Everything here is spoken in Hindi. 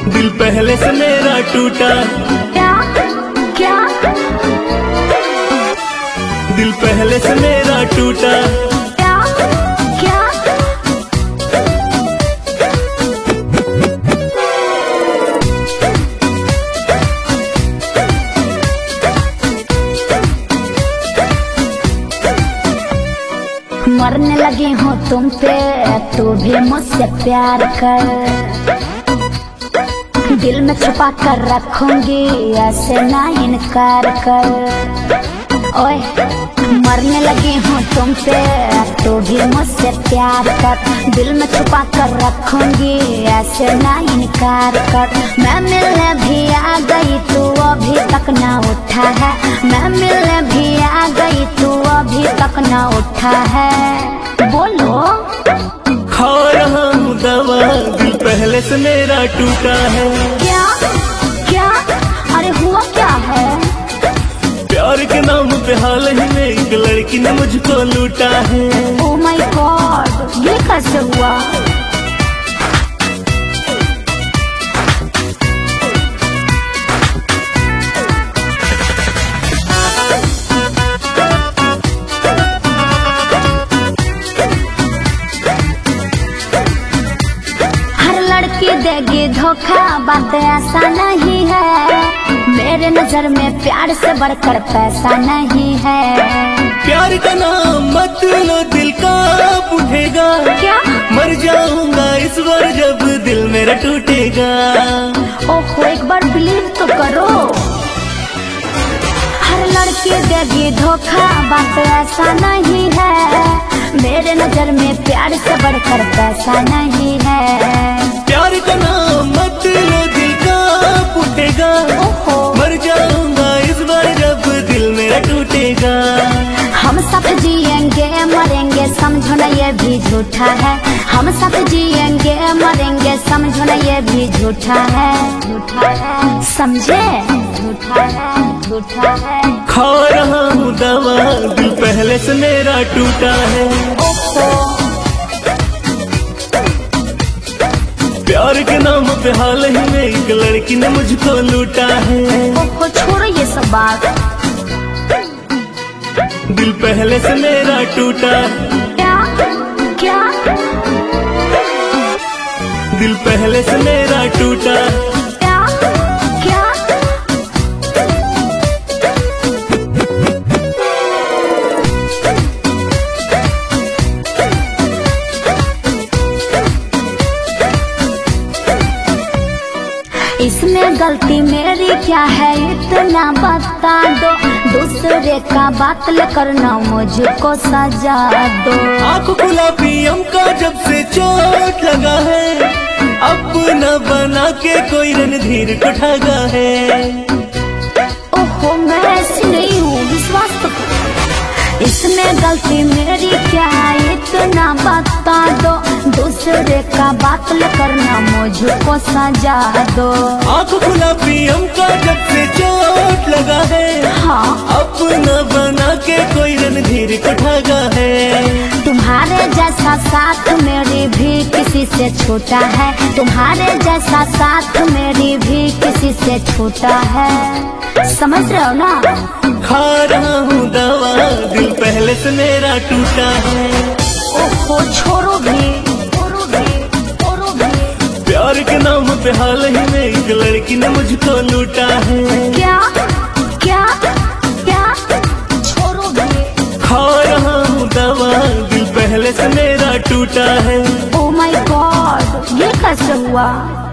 दिल पहले से मेरा टूटा। क्या क्या दिल पहले से मेरा टूटा। क्या क्या मरने लगी हूँ तुम पे, तू भी मुझसे प्यार कर। दिल में छुपा कर रखूंगी, ऐसे ना इनकार कर। ओए मरने लगी हूँ तुम पे, तू भी मुझसे प्यार कर। दिल में छुपा कर रखूंगी, ऐसे ना इनकार कर। मैं मिलने भी आ गई, तू अभी तक ना उठा है। मैं मिलने भी आ गई, तू अभी तक ना उठा है। बोलो खा रहा हूँ दवा, दिल पहले से मेरा टूटा है। क्या क्या अरे हुआ क्या है? प्यार के नाम पे हाल ही में एक लड़की ने मुझको लूटा है। ओह माय गॉड, ये कैसे हुआ? हर लड़की देगी धोखा, बात ऐसा नहीं है। मेरे नजर में प्यार से बढ़कर पैसा नहीं है। प्यार का नाम मत लो, दिल का उठेगा। क्या? मर जाऊंगा इस बार जब दिल मेरा टूटेगा। ओहो एक बार बिलीव तो करो। हर लड़की देगी धोखा, बात ऐसा नहीं है। मेरे नजर में प्यार से बढ़कर पैसा नहीं है। प्यार का नाम मत लो, दिल का उठेगा। मर जाऊंगा इस बार जब दिल मेरा टूटेगा। हम सब जिएंगे मरेंगे, समझो न ये भी झूठा है। हम सब जिएंगे मरेंगे, समझो न ये भी झूठा है। झूठा है समझे? झूठा है झूठा है। खा रहा हूँ दवा, दिल पहले से मेरा टूटा है। प्यार के नाम पे हाल ही में एक लड़की ने मुझको लूटा है। ओहो छोड़ो ये सब बात। दिल पहले से मेरा टूटा। क्या क्या दिल पहले से मेरा टूटा। क्या क्या इसमें गलती मेरी क्या है, इतना बता दो। दूसरे का बात लेकर ना मुझको सजा दो। आँख गुलाबी हमका जब से चोट लगा है, अपना बना के कोई रणधीर को ठगा है। ओहो मैं ऐसी नहीं हूँ, विश्वास तो करो। इसमें गलती मेरी क्या है, इतना बता दो। दूसरे का बात लेकर ना मुझको सजा दो। आँख गुलाबी हमका जब से चोट लगा है, हाँ अपना बना के कोई रणधीर को ठगा है। तुम्हारे जैसा साथ मेरी भी किसी से छूटा है। तुम्हारे जैसा साथ मेरी भी किसी से छूटा है। समझ रहे हो ना? खा रहा हूँ दवा, दिल पहले से मेरा टूटा है। ओहो छोड़ो भी छोड़ो भी छोड़ो भी। प्यार के नाम पे हाल ही में एक लड़की ने मुझको लूटा है। क्या क्या क्या छोड़ो भी। खा रहा हूँ दवा, दिल पहले से मेरा टूटा है। ओह माय गॉड, ये कैसे हुआ?